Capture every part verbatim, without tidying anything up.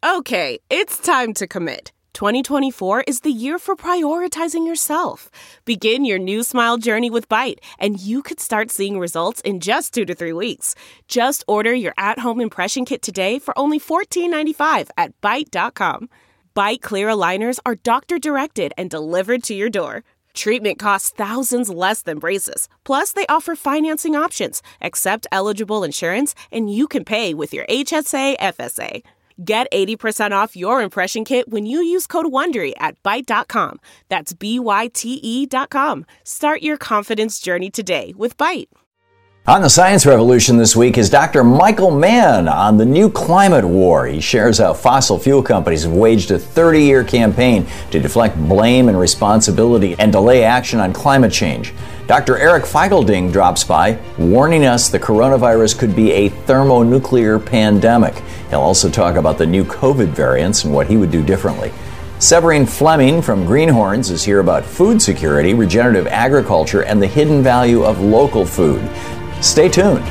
Okay, it's time to commit. twenty twenty-four is the year for prioritizing yourself. Begin your new smile journey with Byte, and you could start seeing results in just two to three weeks. Just order your at-home impression kit today for only fourteen ninety-five at byte dot com. Byte clear aligners are doctor-directed and delivered to your door. Treatment costs thousands less than braces. Plus, they offer financing options, accept eligible insurance, and you can pay with your H S A F S A. Get eighty percent off your impression kit when you use code WONDERY at byte dot com. That's B Y T E dot com. Start your confidence journey today with Byte. On the Science Revolution this week is Doctor Michael Mann on the new climate war. He shares how fossil fuel companies have waged a thirty-year campaign to deflect blame and responsibility and delay action on climate change. Doctor Eric Feigelding drops by, warning us the coronavirus could be a thermonuclear pandemic. He'll also talk about the new COVID variants and what he would do differently. Severine Fleming from Greenhorns is here about food security, regenerative agriculture, and the hidden value of local food. Stay tuned.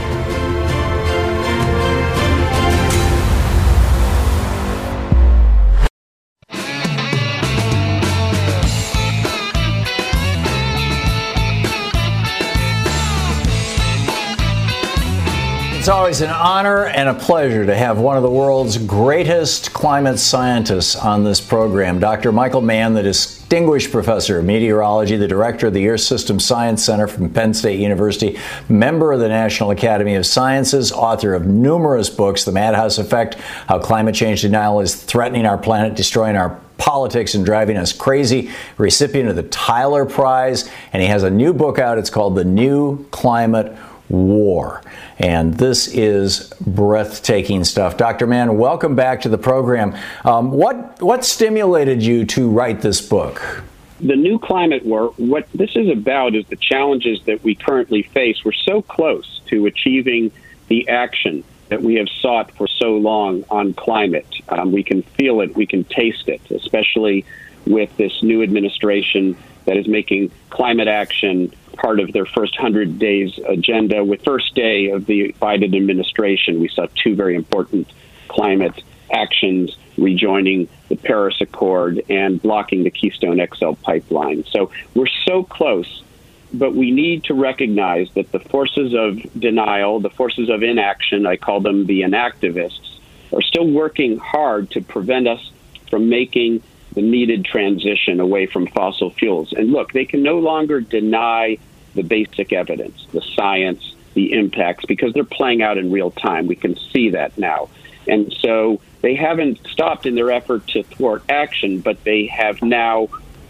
It's always an honor and a pleasure to have one of the world's greatest climate scientists on this program, Doctor Michael Mann, the distinguished professor of meteorology, the director of the Earth System Science Center from Penn State University, member of the National Academy of Sciences, author of numerous books, The Madhouse Effect, How Climate Change Denial is Threatening Our Planet, Destroying Our Politics and Driving Us Crazy, recipient of the Tyler Prize, and he has a new book out. It's called The New Climate War. And this is breathtaking stuff. Doctor Mann, welcome back to the program. Um, what what stimulated you to write this book? The New Climate War, what this is about is the challenges that we currently face. We're so close to achieving the action that we have sought for so long on climate. Um, we can feel it, we can taste it, especially with this new administration that is making climate action part of their first one hundred days agenda. With first day of the Biden administration, we saw two very important climate actions, rejoining the Paris Accord and blocking the Keystone X L pipeline. So we're so close, but we need to recognize that the forces of denial, the forces of inaction, I call them the inactivists, are still working hard to prevent us from making the needed transition away from fossil fuels. And look, they can no longer deny the basic evidence, the science, the impacts, because they're playing out in real time. We can see that now. And so they haven't stopped in their effort to thwart action, but they have now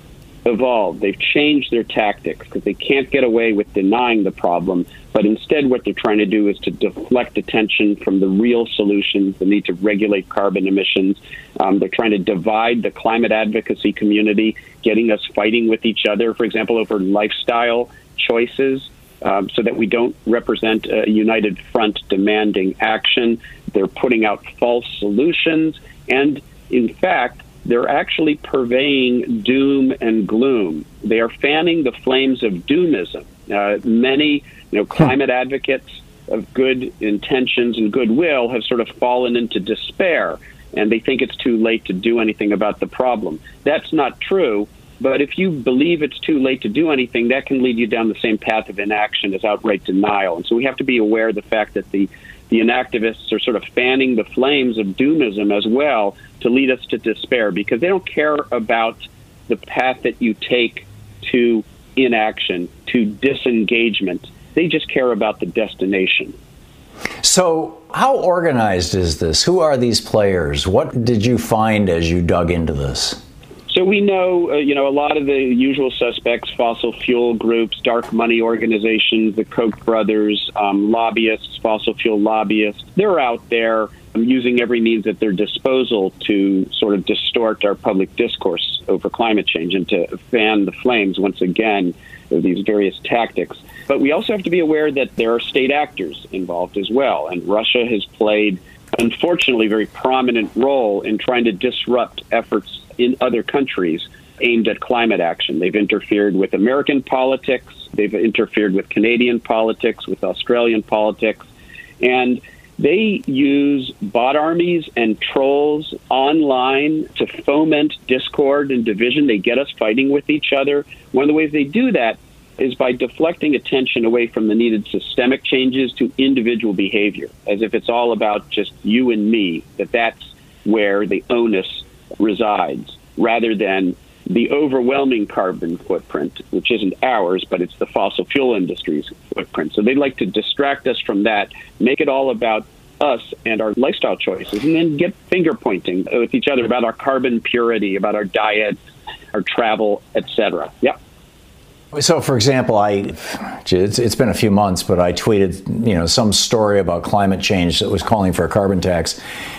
evolved. They've changed their tactics because they can't get away with denying the problem, but instead what they're trying to do is to deflect attention from the real solutions, the need to regulate carbon emissions. Um, they're trying to divide the climate advocacy community, getting us fighting with each other, for example, over lifestyle choices, um, so that we don't represent a united front demanding action. They're putting out false solutions, and in fact, they're actually purveying doom and gloom. They are fanning the flames of doomism. Uh, many, you know, climate advocates of good intentions and goodwill have sort of fallen into despair, and they think it's too late to do anything about the problem. That's not true, but if you believe it's too late to do anything, that can lead you down the same path of inaction as outright denial. And so we have to be aware of the fact that the The inactivists are sort of fanning the flames of doomism as well to lead us to despair, because they don't care about the path that you take to inaction, to disengagement. They just care about the destination. So how organized is this? Who are these players? What did you find as you dug into this? So we know, uh, you know, a lot of the usual suspects, fossil fuel groups, dark money organizations, the Koch brothers, um, lobbyists, fossil fuel lobbyists, they're out there um, using every means at their disposal to sort of distort our public discourse over climate change and to fan the flames once again of these various tactics. But we also have to be aware that there are state actors involved as well, and Russia has played, unfortunately, a very prominent role in trying to disrupt efforts in other countries aimed at climate action. They've interfered with American politics. They've interfered with Canadian politics, with Australian politics. And They use bot armies and trolls online to foment discord and division. They get us fighting with each other. One of the ways they do that is by deflecting attention away from the needed systemic changes to individual behavior, as if it's all about just you and me, that that's where the onus resides, rather than the overwhelming carbon footprint, which isn't ours, but it's the fossil fuel industry's footprint. So they'd like to distract us from that, make it all about us and our lifestyle choices, and then get finger pointing with each other about our carbon purity, about our diet, our travel, et cetera. Yep. So, for example, I it's, it's been a few months, but I tweeted, you know, some story about climate change that was calling for a carbon tax,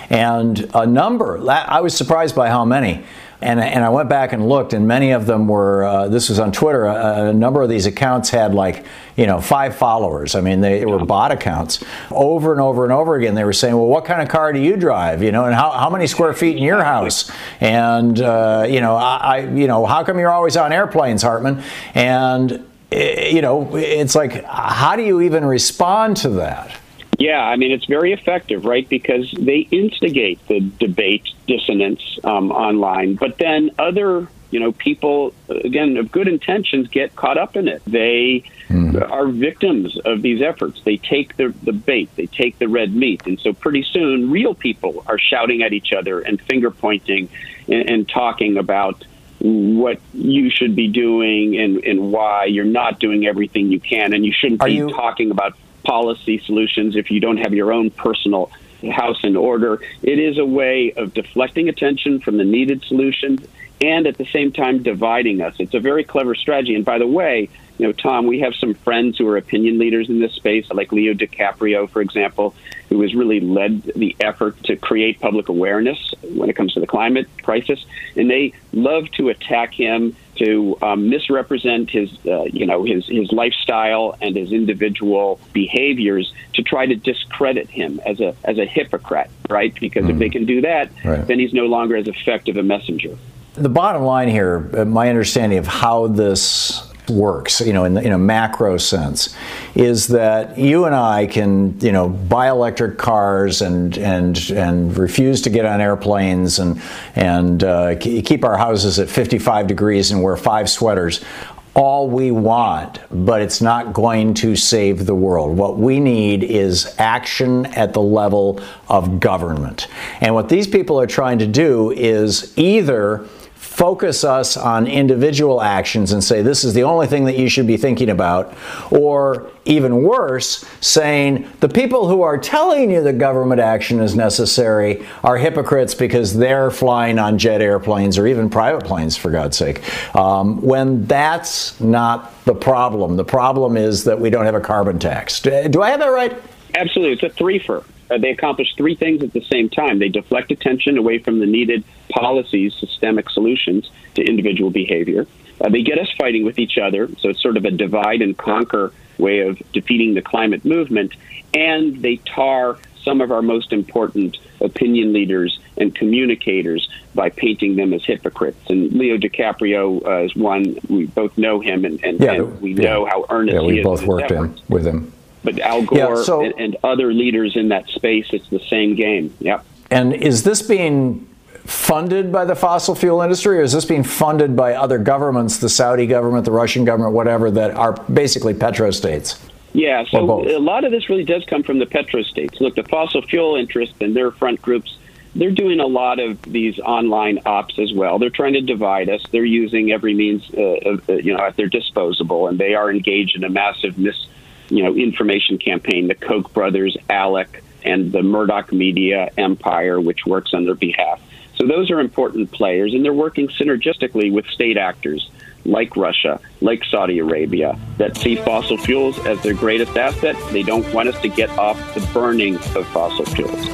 and a number. I was surprised by how many. And, and I went back and looked, and many of them were, uh, this was on Twitter, a, a number of these accounts had like, you know, five followers. I mean, they, they were bot accounts. Over and over and over again, they were saying, well, what kind of car do you drive? You know, and how, how many square feet in your house? And, uh, you know, I, I, you know, how come you're always on airplanes, Hartmann? And, you know, it's like, how do you even respond to that? Yeah, I mean, it's very effective, right? Because they instigate the debate dissonance um, online, but then other, you know, people, again, of good intentions get caught up in it. They mm. are victims of these efforts. They take the, the bait, they take the red meat. And so pretty soon, real people are shouting at each other and finger pointing and, and talking about what you should be doing and, and why you're not doing everything you can. And you shouldn't are be you- talking about policy solutions if you don't have your own personal house in order. It is a way of deflecting attention from the needed solutions and at the same time dividing us. It's a very clever strategy. And by the way, you know, Tom, we have some friends who are opinion leaders in this space, like Leo DiCaprio, for example, who has really led the effort to create public awareness when it comes to the climate crisis. And they love to attack him, to um, misrepresent his, uh, you know, his his lifestyle and his individual behaviors to try to discredit him as a as a hypocrite, right? Because mm. if they can do that, right. then he's no longer as effective a messenger. The bottom line here, my understanding of how this works, you know, in, the, in a macro sense, is that you and I can, you know, buy electric cars and and and refuse to get on airplanes and and uh, keep our houses at fifty-five degrees and wear five sweaters all we want, but it's not going to save the world. What we need is action at the level of government. And what these people are trying to do is either focus us on individual actions and say this is the only thing that you should be thinking about, or even worse, saying the people who are telling you that government action is necessary are hypocrites because they're flying on jet airplanes or even private planes, for God's sake, um, when that's not the problem. The problem is that we don't have a carbon tax. Do I have that right? Absolutely. It's a threefer. Uh, they accomplish three things at the same time. They deflect attention away from the needed policies, systemic solutions to individual behavior. Uh, they get us fighting with each other, so it's sort of a divide and conquer way of defeating the climate movement. And they tar some of our most important opinion leaders and communicators by painting them as hypocrites. And Leo DiCaprio uh, is one. We both know him, and, and, yeah, and we yeah. know how earnest yeah, he we is. We both worked in, with him. But Al Gore yeah, so, and, and other leaders in that space, it's the same game. Yep. And is this being funded by the fossil fuel industry, or is this being funded by other governments, the Saudi government, the Russian government, whatever, that are basically petrostates? Yeah, so a lot of this really does come from the petrostates. Look, the fossil fuel interests and their front groups, they're doing a lot of these online ops as well. They're trying to divide us. They're using every means, uh, of, uh, you know, at their disposal, and they are engaged in a massive mis, you know, information campaign. The Koch brothers, ALEC, and the Murdoch media empire, which works on their behalf. So those are important players, and they're working synergistically with state actors like Russia, like Saudi Arabia, that see fossil fuels as their greatest asset. They don't want us to get off the burning of fossil fuels.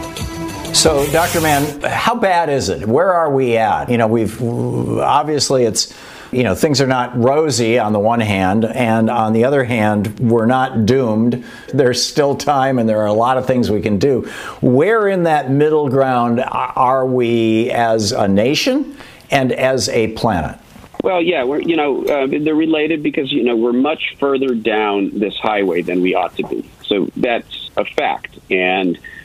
So, Doctor Mann, how bad is it? Where are we at? You know, we've obviously it's, you know, things are not rosy on the one hand, and on the other hand, we're not doomed. There's still time, and there are a lot of things we can do. Where in that middle ground are we as a nation and as a planet? Well, yeah, we're, you know, uh, they're related because, you know, we're much further down this highway than we ought to be. So that's a fact. And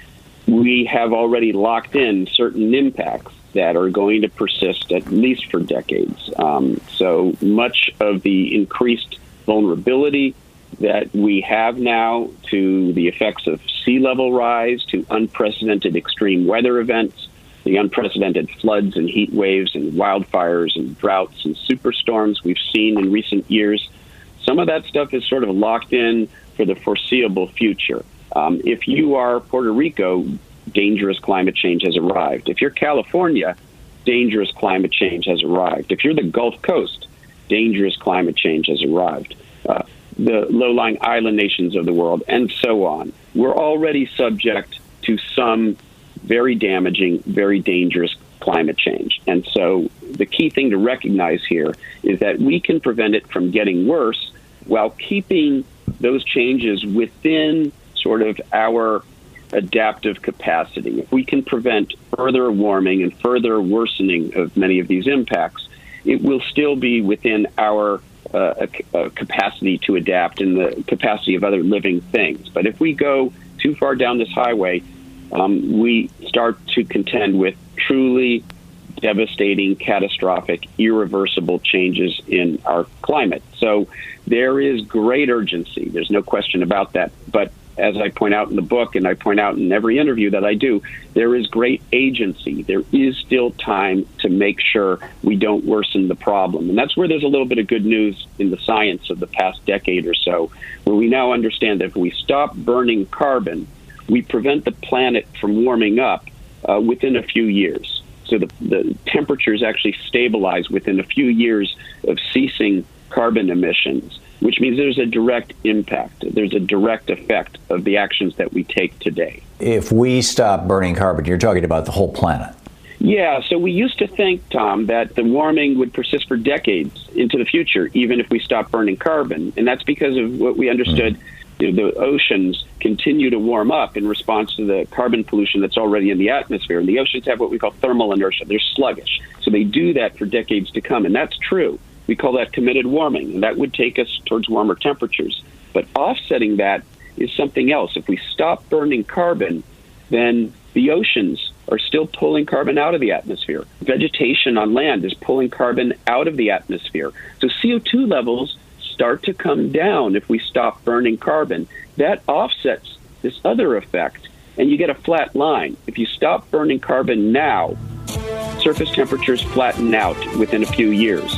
we have already locked in certain impacts that are going to persist at least for decades. Um, so much of the increased vulnerability that we have now to the effects of sea level rise, to unprecedented extreme weather events, the unprecedented floods and heat waves and wildfires and droughts and superstorms we've seen in recent years, some of that stuff is sort of locked in for the foreseeable future. Um, if you are Puerto Rico, dangerous climate change has arrived. If you're California, dangerous climate change has arrived. If you're the Gulf Coast, dangerous climate change has arrived. Uh, the low-lying island nations of the world, and so on. We're already subject to some very damaging, very dangerous climate change. And so the key thing to recognize here is that we can prevent it from getting worse while keeping those changes within sort of our adaptive capacity. If we can prevent further warming and further worsening of many of these impacts, it will still be within our uh, uh, capacity to adapt and the capacity of other living things. But if we go too far down this highway, um, we start to contend with truly devastating, catastrophic, irreversible changes in our climate. So there is great urgency. There's no question about that. But as I point out in the book, and I point out in every interview that I do, there is great agency. There is still time to make sure we don't worsen the problem. And that's where there's a little bit of good news in the science of the past decade or so, where we now understand that if we stop burning carbon, we prevent the planet from warming up uh, within a few years. So the, the temperatures actually stabilize within a few years of ceasing carbon emissions, which means there's a direct impact. There's a direct effect of the actions that we take today. If we stop burning carbon, you're talking about the whole planet. Yeah, so we used to think, Tom, that the warming would persist for decades into the future, even if we stopped burning carbon. And that's because of what we understood. Mm-hmm. You know, the oceans continue to warm up in response to the carbon pollution that's already in the atmosphere. And the oceans have what we call thermal inertia. They're sluggish. So they do that for decades to come. And that's true. We call that committed warming, and that would take us towards warmer temperatures. But offsetting that is something else. If we stop burning carbon, then the oceans are still pulling carbon out of the atmosphere. Vegetation on land is pulling carbon out of the atmosphere. So C O two levels start to come down if we stop burning carbon. That offsets this other effect, and you get a flat line. If you stop burning carbon now, surface temperatures flatten out within a few years.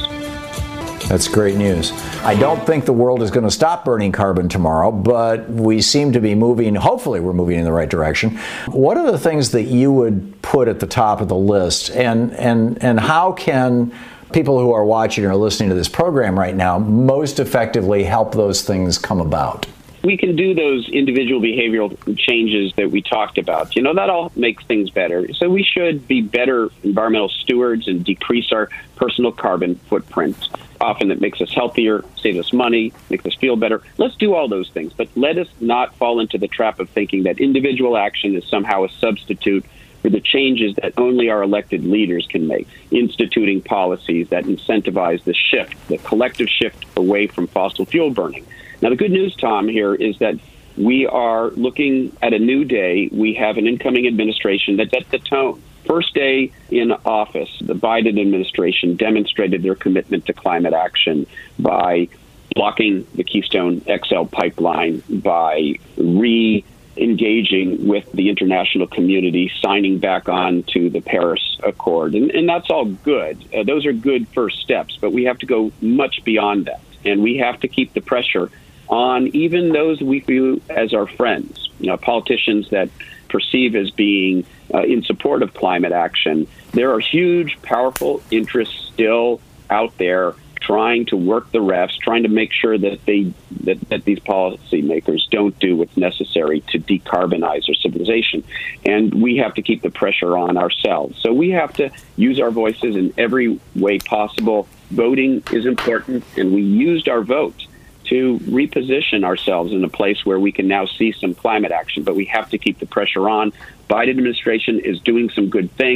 That's great news. I don't think the world is going to stop burning carbon tomorrow, but we seem to be moving, hopefully we're moving in the right direction. What are the things that you would put at the top of the list, and and and how can people who are watching or listening to this program right now most effectively help those things come about? We can do those individual behavioral changes that we talked about. You know, that all makes things better. So we should be better environmental stewards and decrease our personal carbon footprint. Often it makes us healthier, saves us money, makes us feel better. Let's do all those things, but let us not fall into the trap of thinking that individual action is somehow a substitute for the changes that only our elected leaders can make, instituting policies that incentivize the shift, the collective shift away from fossil fuel burning. Now, the good news, Tom, here is that we are looking at a new day. We have an incoming administration that sets the tone. First day in office, the Biden administration demonstrated their commitment to climate action by blocking the Keystone X L pipeline, by re-engaging with the international community, signing back on to the Paris Accord. And, and that's all good. Uh, those are good first steps, but we have to go much beyond that. And we have to keep the pressure on even those we view as our friends, you know, politicians that perceive as being uh, in support of climate action. There are huge, powerful interests still out there trying to work the refs, trying to make sure that they that, that these policymakers don't do what's necessary to decarbonize our civilization. And we have to keep the pressure on ourselves. So we have to use our voices in every way possible. Voting is important, and we used our vote to reposition ourselves in a place where we can now see some climate action. But we have to keep the pressure on. Biden administration is doing some good things.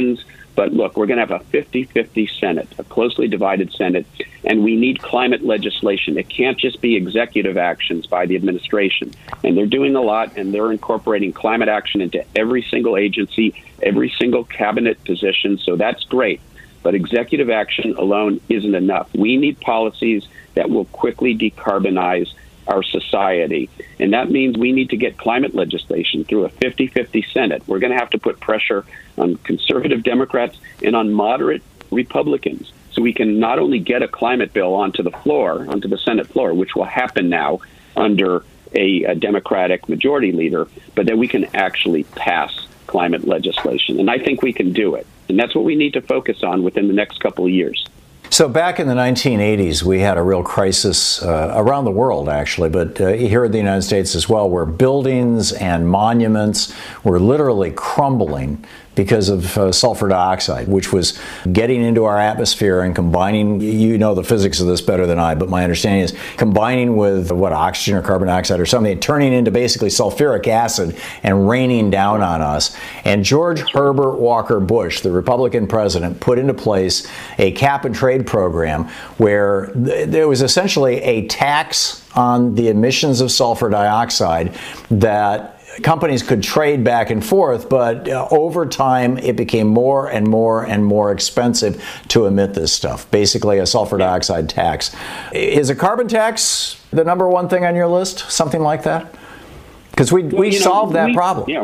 But look, we're going to have a fifty-fifty Senate, a closely divided Senate, and we need climate legislation. It can't just be executive actions by the administration. And they're doing a lot, and they're incorporating climate action into every single agency, every single cabinet position, so that's great. But executive action alone isn't enough. We need policies that will quickly decarbonize our society. And that means we need to get climate legislation through a fifty-fifty Senate. We're going to have to put pressure on conservative Democrats and on moderate Republicans so we can not only get a climate bill onto the floor, onto the Senate floor, which will happen now under a, a Democratic majority leader, but that we can actually pass climate legislation. And I think we can do it. And that's what we need to focus on within the next couple of years. So back in the nineteen eighties, we had a real crisis uh, around the world, actually, but uh, here in the United States as well, where buildings and monuments were literally crumbling because of uh, sulfur dioxide, which was getting into our atmosphere and combining, you know the physics of this better than I, but my understanding is combining with, what, oxygen or carbon dioxide or something, turning into basically sulfuric acid and raining down on us. And George Herbert Walker Bush, the Republican president, put into place a cap and trade program where th- there was essentially a tax on the emissions of sulfur dioxide that companies could trade back and forth, but uh, over time it became more and more and more expensive to emit this stuff. Basically a sulfur dioxide tax. Is a carbon tax the number one thing on your list? Something like that? Because we, well, we solved know, that we, problem. Yeah.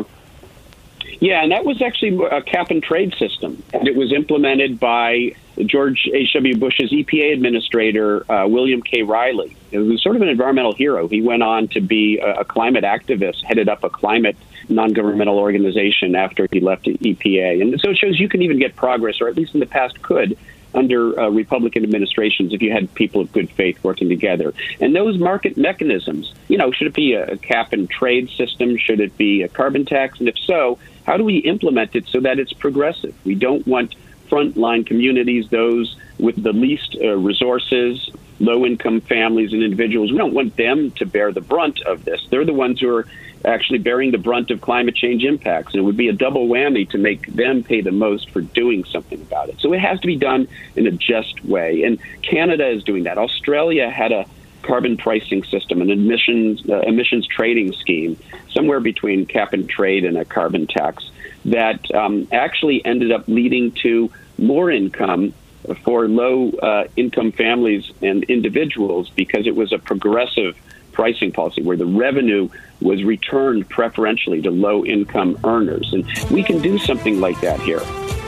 Yeah, and that was actually a cap and trade system. And it was implemented by George H W. Bush's E P A administrator, uh, William K. Riley. He was sort of an environmental hero. He went on to be a, a climate activist, headed up a climate non-governmental organization after he left the E P A. And so it shows you can even get progress, or at least in the past could, under uh, Republican administrations if you had people of good faith working together. And those market mechanisms, you know, should it be a cap and trade system? Should it be a carbon tax? And if so, how do we implement it so that it's progressive? We don't want frontline communities, those with the least uh, resources, low-income families and individuals. We don't want them to bear the brunt of this. They're the ones who are actually bearing the brunt of climate change impacts. And it would be a double whammy to make them pay the most for doing something about it. So it has to be done in a just way. And Canada is doing that. Australia had a carbon pricing system, an emissions uh, emissions trading scheme, somewhere between cap and trade and a carbon tax, that um, actually ended up leading to more income for low uh, income families and individuals because it was a progressive pricing policy where the revenue was returned preferentially to low income earners. And we can do something like that here.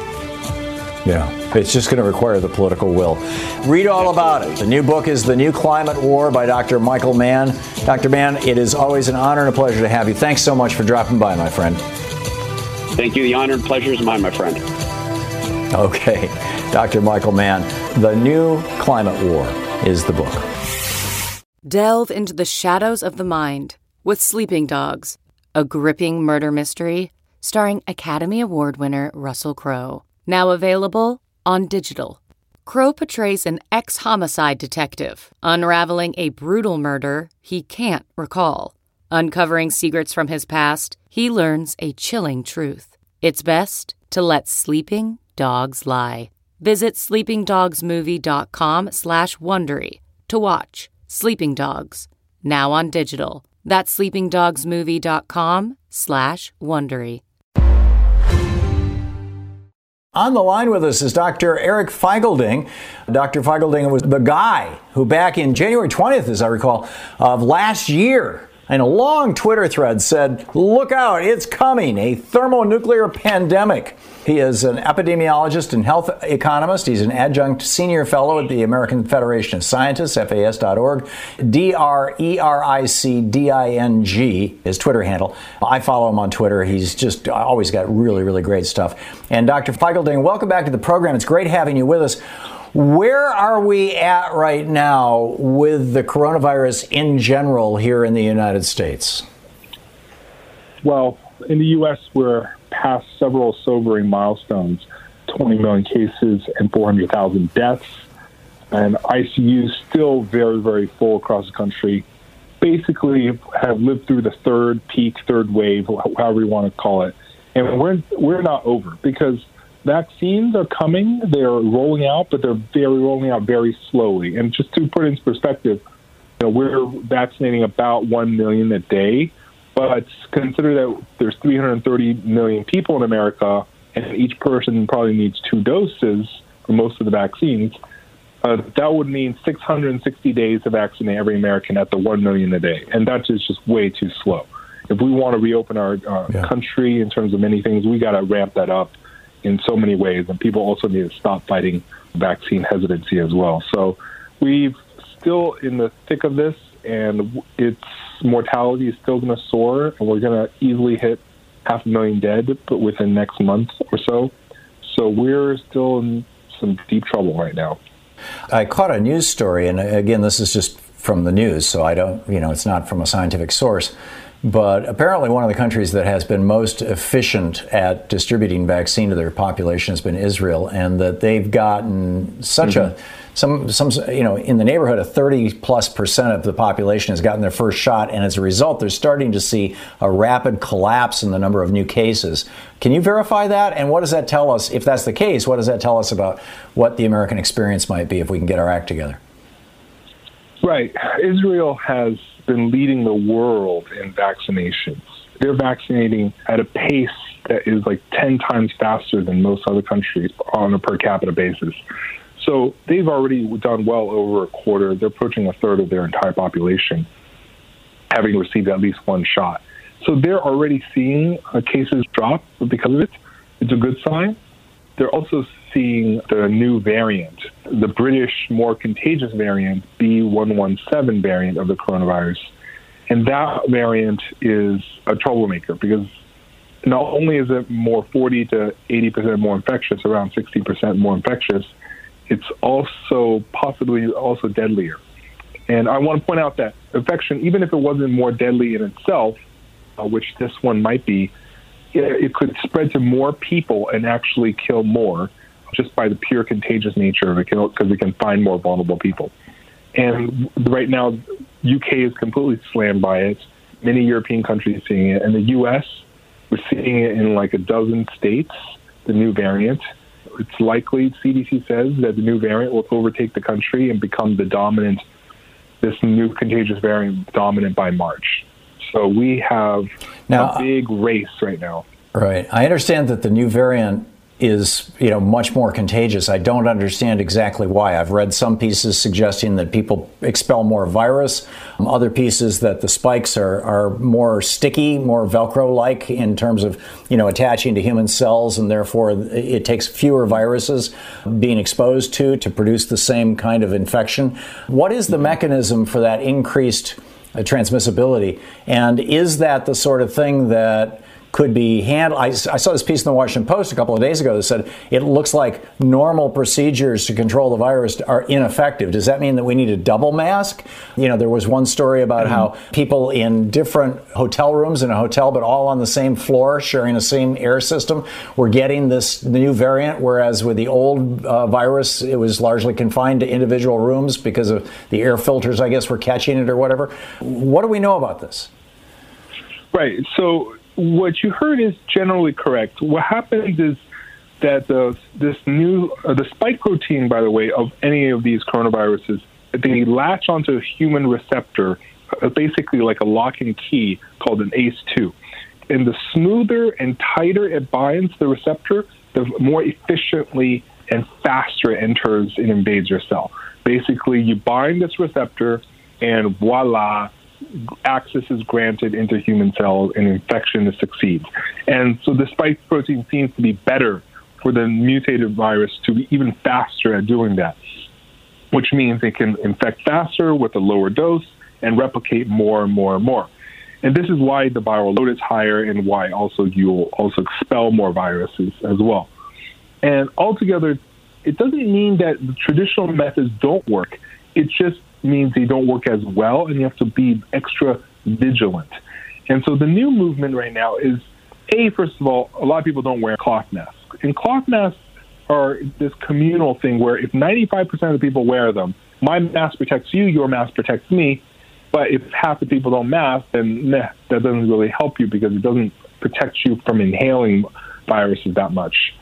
Yeah, it's just going to require the political will. Read all about it. The new book is The New Climate War by Doctor Michael Mann. Doctor Mann, it is always an honor and a pleasure to have you. Thanks so much for dropping by, my friend. Thank you. The honor and pleasure is mine, my friend. Okay. Doctor Michael Mann, The New Climate War is the book. Delve into the shadows of the mind with Sleeping Dogs, a gripping murder mystery starring Academy Award winner Russell Crowe. Now available on digital. Crowe portrays an ex-homicide detective unraveling a brutal murder he can't recall. Uncovering secrets from his past, he learns a chilling truth. It's best to let sleeping dogs lie. Visit sleepingdogsmovie.com slash Wondery to watch Sleeping Dogs, now on digital. That's sleepingdogsmovie.com slash Wondery. On the line with us is Doctor Eric Feigl-Ding. Doctor Feigl-Ding was the guy who back in January twentieth, as I recall, of last year, in a long Twitter thread said, look out, it's coming, a thermonuclear pandemic. He is an epidemiologist and health economist. He's an adjunct senior fellow at the American Federation of Scientists, F A S dot org. D R E R I C D I N G, his Twitter handle. I follow him on Twitter. He's just always got really, really great stuff. And Doctor Feigl-Ding, welcome back to the program. It's great having you with us. Where are we at right now with the coronavirus in general here in the United States? Well, in the U S, we're past several sobering milestones, twenty million cases and four hundred thousand deaths. And I C Us still very, very full across the country. Basically have lived through the third peak, third wave, however you want to call it. And we're we're not over because vaccines are coming. They're rolling out, but they're very rolling out very slowly. And just to put it into perspective, you know, we're vaccinating about one million a day, but consider that there's three hundred thirty million people in America, and each person probably needs two doses for most of the vaccines. Uh, that would mean six hundred sixty days to vaccinate every American at the one million a day, and that is just way too slow. If we want to reopen our uh, yeah. country in terms of many things, we got to ramp that up in so many ways, and people also need to stop fighting vaccine hesitancy as well. So we've still in the thick of this, and its mortality is still going to soar, and we're going to easily hit half a million dead within next month or so. So we're still in some deep trouble right now. I caught a news story, and again, this is just from the news, so I don't, you know, it's not from a scientific source. But apparently one of the countries that has been most efficient at distributing vaccine to their population has been Israel, and that they've gotten such mm-hmm. a, some, some, you know, in the neighborhood of thirty plus percent of the population has gotten their first shot, and as a result, they're starting to see a rapid collapse in the number of new cases. Can you verify that? And what does that tell us? If that's the case, what does that tell us about what the American experience might be if we can get our act together? Right. Israel has been leading the world in vaccinations. They're vaccinating at a pace that is like ten times faster than most other countries on a per capita basis. So they've already done well over a quarter. They're approaching a third of their entire population having received at least one shot. So they're already seeing uh, cases drop because of it. It's a good sign. They're also seeing the new variant, the British more contagious variant, B one one seven variant of the coronavirus. And that variant is a troublemaker because not only is it more forty to eighty percent more infectious, around sixty percent more infectious, it's also possibly also deadlier. And I want to point out that infection, even if it wasn't more deadly in itself, uh, which this one might be, it, it could spread to more people and actually kill more just by the pure contagious nature of it, because we can find more vulnerable people. And right now, U K is completely slammed by it. Many European countries are seeing it. And the U S, we're seeing it in like a dozen states, the new variant. It's likely, C D C says, that the new variant will overtake the country and become the dominant, this new contagious variant dominant by March. So we have now, a big race right now. Right. I understand that the new variant is, you know, much more contagious. I don't understand exactly why. I've read some pieces suggesting that people expel more virus, um, other pieces that the spikes are, are more sticky, more Velcro-like in terms of, you know, attaching to human cells, and therefore it takes fewer viruses being exposed to to produce the same kind of infection. What is the mechanism for that increased uh, transmissibility? And is that the sort of thing that could be handled? I, I saw this piece in the Washington Post a couple of days ago that said it looks like normal procedures to control the virus are ineffective. Does that mean that we need a double mask? You know, there was one story about mm-hmm. how people in different hotel rooms in a hotel, but all on the same floor, sharing the same air system, were getting this new variant, whereas with the old uh, virus, it was largely confined to individual rooms because of the air filters, I guess, were catching it or whatever. What do we know about this? Right. So what you heard is generally correct. What happens is that the, this new, uh, the spike protein, by the way, of any of these coronaviruses, they latch onto a human receptor, uh, basically like a lock and key called an A C E two. And the smoother and tighter it binds the receptor, the more efficiently and faster it enters and invades your cell. Basically, you bind this receptor and voila, access is granted into human cells and infection succeeds. And so the spike protein seems to be better for the mutated virus to be even faster at doing that, which means it can infect faster with a lower dose and replicate more and more and more. And this is why the viral load is higher and why also you'll also expel more viruses as well. And altogether, it doesn't mean that the traditional methods don't work. It just means they don't work as well, and you have to be extra vigilant. And so the new movement right now is, A, first of all, a lot of people don't wear cloth masks. And cloth masks are this communal thing where if ninety-five percent of the people wear them, my mask protects you, your mask protects me. But if half the people don't mask, then nah, that doesn't really help you because it doesn't protect you from inhaling viruses that much.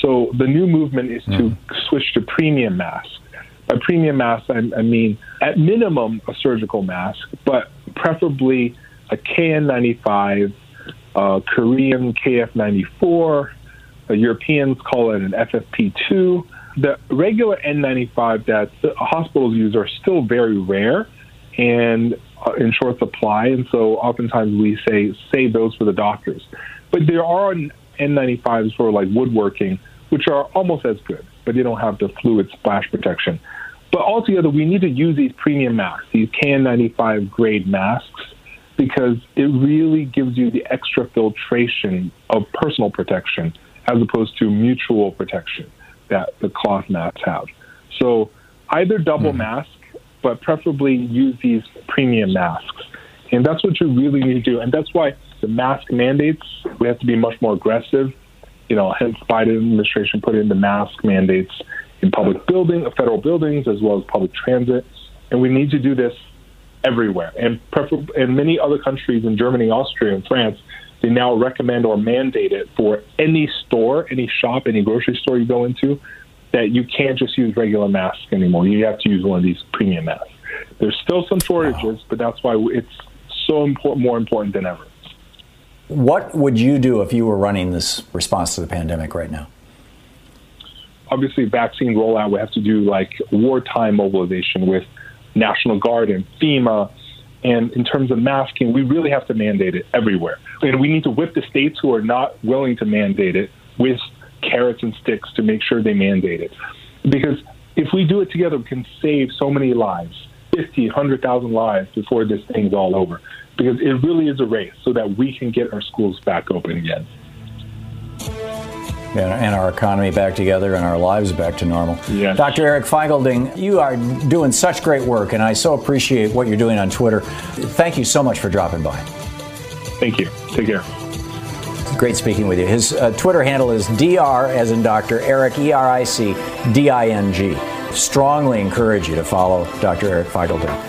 So the new movement is to mm. switch to premium masks. By premium masks, I, I mean, at minimum, a surgical mask, but preferably a K N ninety-five, a Korean K F ninety-four, the Europeans call it an F F P two. The regular N ninety-five that hospitals use are still very rare and in short supply, and so oftentimes we say save those for the doctors. But there are N ninety-fives for like woodworking, which are almost as good, but they don't have the fluid splash protection. But altogether, we need to use these premium masks, these K N ninety-five grade masks, because it really gives you the extra filtration of personal protection as opposed to mutual protection that the cloth masks have. So either double mm. mask, but preferably use these premium masks. And that's what you really need to do. And that's why the mask mandates, we have to be much more aggressive. You know, hence Biden administration put in the mask mandates in public building, federal buildings, as well as public transit. And we need to do this everywhere. And prefer- in many other countries, in Germany, Austria, and France, they now recommend or mandate it for any store, any shop, any grocery store you go into, that you can't just use regular masks anymore. You have to use one of these premium masks. There's still some shortages, wow. but that's why it's so important, more important than ever. What would you do if you were running this response to the pandemic right now? Obviously, vaccine rollout, we have to do like wartime mobilization with National Guard and FEMA. And in terms of masking, we really have to mandate it everywhere. And we need to whip the states who are not willing to mandate it with carrots and sticks to make sure they mandate it. Because if we do it together, we can save so many lives, fifty, one hundred thousand lives before this thing's all over. Because it really is a race so that we can get our schools back open again. And our economy back together and our lives back to normal. Yes. Doctor Eric Feigl-Ding, you are doing such great work, and I so appreciate what you're doing on Twitter. Thank you so much for dropping by. Thank you. Take care. Great speaking with you. His uh, Twitter handle is D R, as in Doctor Eric, E R I C D I N G. Strongly encourage you to follow Doctor Eric Feigl-Ding.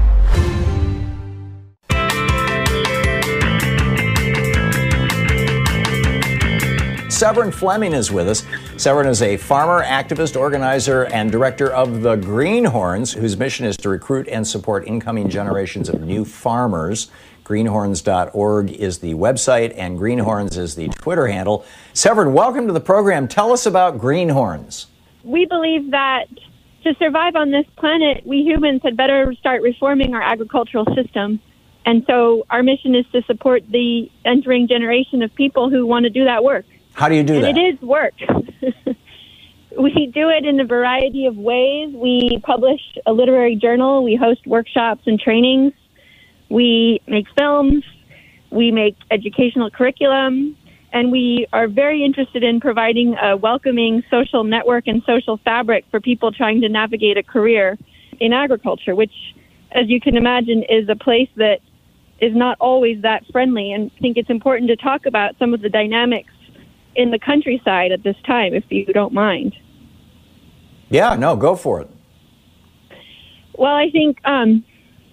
Severin Fleming is with us. Severin is a farmer, activist, organizer, and director of the Greenhorns, whose mission is to recruit and support incoming generations of new farmers. greenhorns dot org is the website, and Greenhorns is the Twitter handle. Severin, welcome to the program. Tell us about Greenhorns. We believe that to survive on this planet, we humans had better start reforming our agricultural system. And so our mission is to support the entering generation of people who want to do that work. How do you do and that? It is work. We do it in a variety of ways. We publish a literary journal. We host workshops and trainings. We make films. We make educational curriculum. And we are very interested in providing a welcoming social network and social fabric for people trying to navigate a career in agriculture, which, as you can imagine, is a place that is not always that friendly. And I think it's important to talk about some of the dynamics in the countryside at this time, if you don't mind. Yeah, no, go for it. Well, I think um,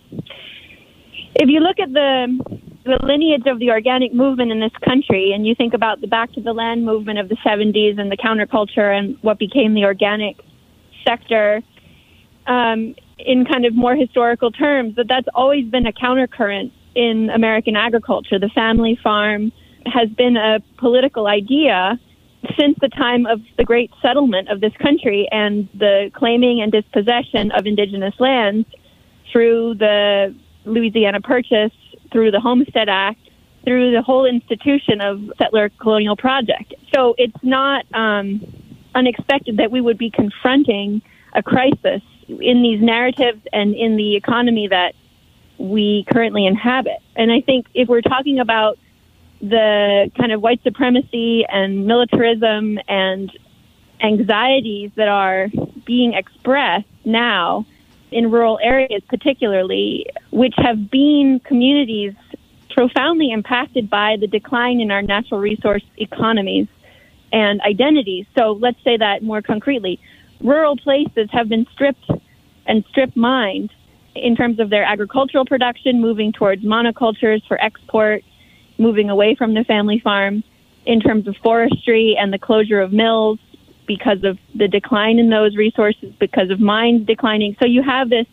if you look at the the lineage of the organic movement in this country, and you think about the Back to the Land movement of the seventies and the counterculture and what became the organic sector, um, in kind of more historical terms, that that's always been a countercurrent in American agriculture. The family farm has been a political idea since the time of the great settlement of this country and the claiming and dispossession of indigenous lands through the Louisiana Purchase, through the Homestead Act, through the whole institution of settler colonial project. So it's not um, unexpected that we would be confronting a crisis in these narratives and in the economy that we currently inhabit. And I think if we're talking about the kind of white supremacy and militarism and anxieties that are being expressed now in rural areas particularly, which have been communities profoundly impacted by the decline in our natural resource economies and identities. So let's say that more concretely. Rural places have been stripped and strip mined in terms of their agricultural production, moving towards monocultures for export, moving away from the family farm, in terms of forestry and the closure of mills, because of the decline in those resources, because of mines declining. So you have this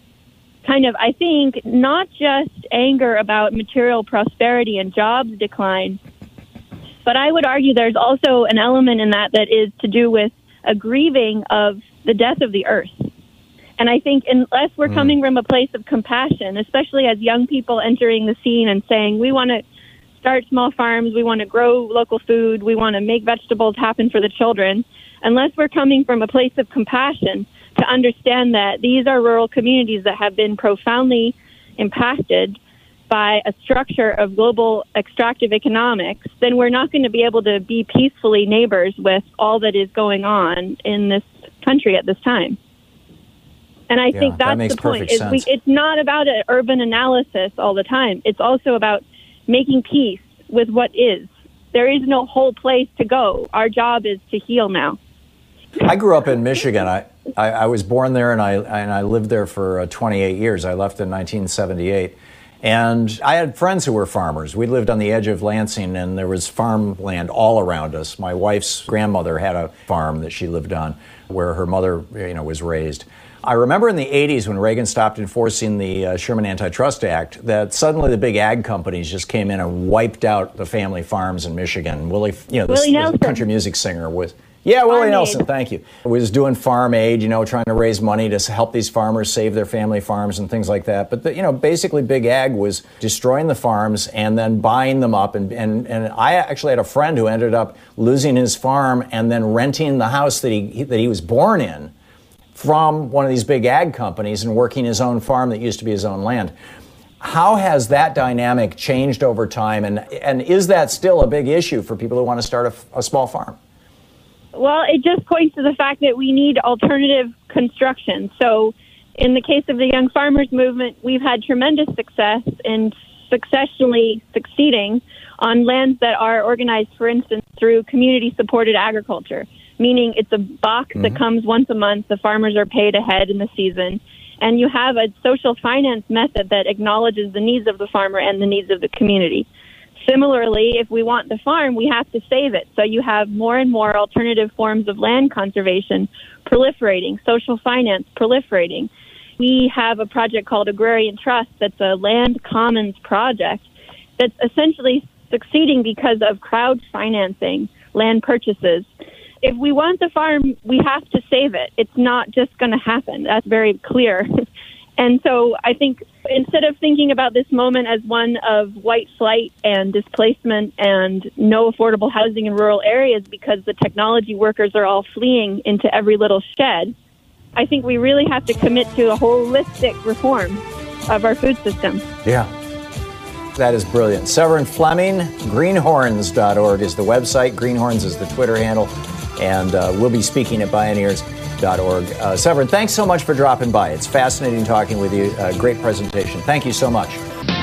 kind of, I think, not just anger about material prosperity and jobs decline, but I would argue there's also an element in that that is to do with a grieving of the death of the earth. And I think unless we're mm. coming from a place of compassion, especially as young people entering the scene and saying, we want to start small farms, we want to grow local food, we want to make vegetables happen for the children, unless we're coming from a place of compassion to understand that these are rural communities that have been profoundly impacted by a structure of global extractive economics, then we're not going to be able to be peacefully neighbors with all that is going on in this country at this time. And I yeah, think that's that the point. Is we, it's not about an urban analysis all the time. It's also about making peace with what is. There is no whole place to go. Our job is to heal now. I grew up in Michigan. I, I, I was born there, and I and I lived there for uh, twenty-eight years. I left in nineteen seventy-eight. And I had friends who were farmers. We lived on the edge of Lansing, and there was farmland all around us. My wife's grandmother had a farm that she lived on where her mother, you know, was raised. I remember in the eighties when Reagan stopped enforcing the uh, Sherman Antitrust Act that suddenly the big ag companies just came in and wiped out the family farms in Michigan. Willie, you know, this, Willie this country music singer was... Yeah, Willie Farm Nelson, aid. Thank you. Was doing farm aid, you know, trying to raise money to help these farmers save their family farms and things like that. But, the, you know, basically big ag was destroying the farms and then buying them up. And, and, and I actually had a friend who ended up losing his farm and then renting the house that he that he was born in from one of these big ag companies and working his own farm that used to be his own land. How has that dynamic changed over time? And, and is that still a big issue for people who want to start a, a small farm? Well, it just points to the fact that we need alternative construction. So in the case of the Young Farmers Movement, we've had tremendous success in successfully succeeding on lands that are organized, for instance, through community-supported agriculture, meaning it's a box mm-hmm. that comes once a month. The farmers are paid ahead in the season. And you have a social finance method that acknowledges the needs of the farmer and the needs of the community. Similarly, if we want the farm, we have to save it. So you have more and more alternative forms of land conservation proliferating, social finance proliferating. We have a project called Agrarian Trust that's a land commons project that's essentially succeeding because of crowd financing land purchases. If we want the farm, we have to save it. It's not just going to happen. That's very clear. And so I think instead of thinking about this moment as one of white flight and displacement and no affordable housing in rural areas because the technology workers are all fleeing into every little shed, I think we really have to commit to a holistic reform of our food system. Yeah. That is brilliant. Severin Fleming, greenhorns dot org is the website. Greenhorns is the Twitter handle. And uh, we'll be speaking at Bioneers dot org. Uh, Severin, thanks so much for dropping by. It's fascinating talking with you. Uh, great presentation. Thank you so much.